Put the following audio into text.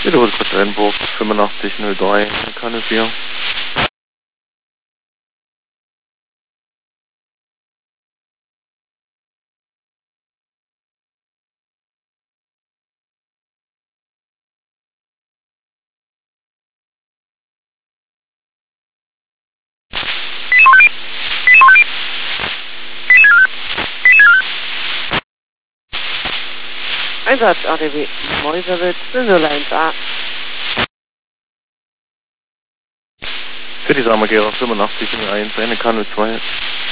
Wiederholt kurz Einburg 8503, Kanne 4. Einsatz ADW Mäuserwitz 001A. Für die Samagera 8501, eine Kanne 2.